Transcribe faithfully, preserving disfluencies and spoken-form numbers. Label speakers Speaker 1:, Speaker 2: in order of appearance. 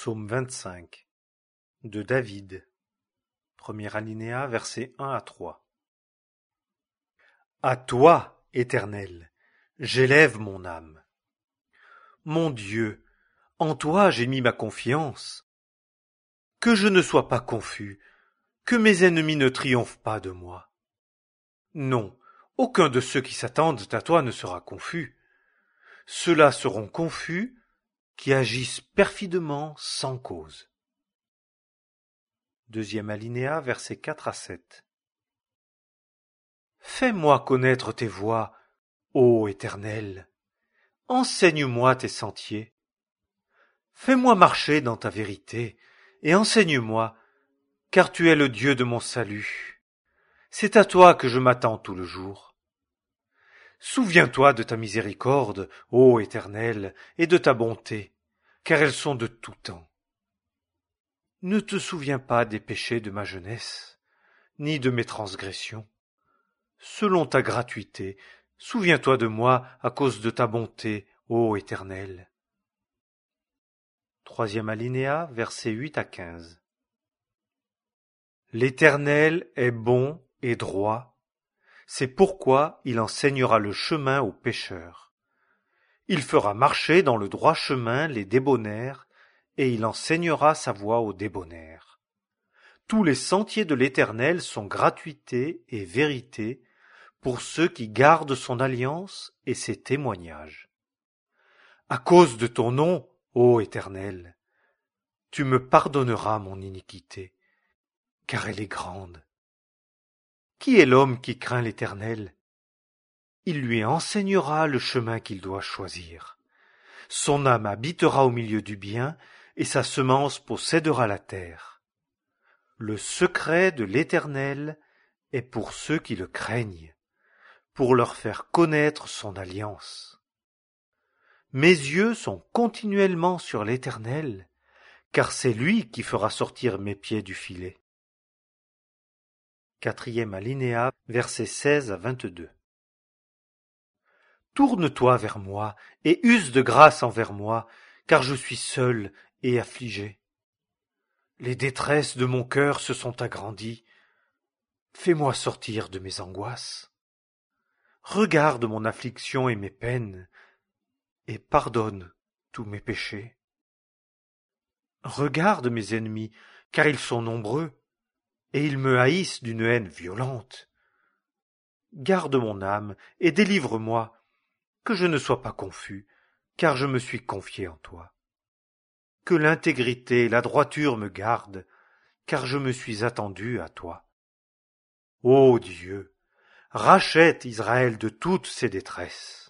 Speaker 1: Psaume vingt-cinq de David, premier alinéa, versets un à trois. À toi, Éternel, j'élève mon âme. Mon Dieu, en toi j'ai mis ma confiance. Que je ne sois pas confus, que mes ennemis ne triomphent pas de moi. Non, aucun de ceux qui s'attendent à toi ne sera confus. Ceux-là seront confus qui agissent perfidement sans cause. Deuxième alinéa, versets quatre à sept. Fais-moi connaître tes voies, ô Éternel. Enseigne-moi tes sentiers. Fais-moi marcher dans ta vérité, et enseigne-moi, car tu es le Dieu de mon salut. C'est à toi que je m'attends tout le jour. Souviens-toi de ta miséricorde, ô Éternel, et de ta bonté, car elles sont de tout temps. Ne te souviens pas des péchés de ma jeunesse, ni de mes transgressions. Selon ta gratuité, souviens-toi de moi à cause de ta bonté, ô Éternel. Troisième alinéa, versets huit à quinze. L'Éternel est bon et droit, c'est pourquoi il enseignera le chemin aux pécheurs. Il fera marcher dans le droit chemin les débonnaires, et il enseignera sa voie aux débonnaires. Tous les sentiers de l'Éternel sont gratuité et vérité pour ceux qui gardent son alliance et ses témoignages. À cause de ton nom, ô Éternel, tu me pardonneras mon iniquité, car elle est grande. Qui est l'homme qui craint l'Éternel? Il lui enseignera le chemin qu'il doit choisir. Son âme habitera au milieu du bien, et sa semence possédera la terre. Le secret de l'Éternel est pour ceux qui le craignent, pour leur faire connaître son alliance. Mes yeux sont continuellement sur l'Éternel, car c'est lui qui fera sortir mes pieds du filet. Quatrième alinéa, versets seize à vingt-deux. Tourne-toi vers moi et use de grâce envers moi, car je suis seul et affligé. Les détresses de mon cœur se sont agrandies. Fais-moi sortir de mes angoisses. Regarde mon affliction et mes peines, et pardonne tous mes péchés. Regarde mes ennemis, car ils sont nombreux, et ils me haïssent d'une haine violente. Garde mon âme et délivre-moi, que je ne sois pas confus, car je me suis confié en toi. Que l'intégrité et la droiture me gardent, car je me suis attendu à toi. Ô Dieu, rachète Israël de toutes ses détresses.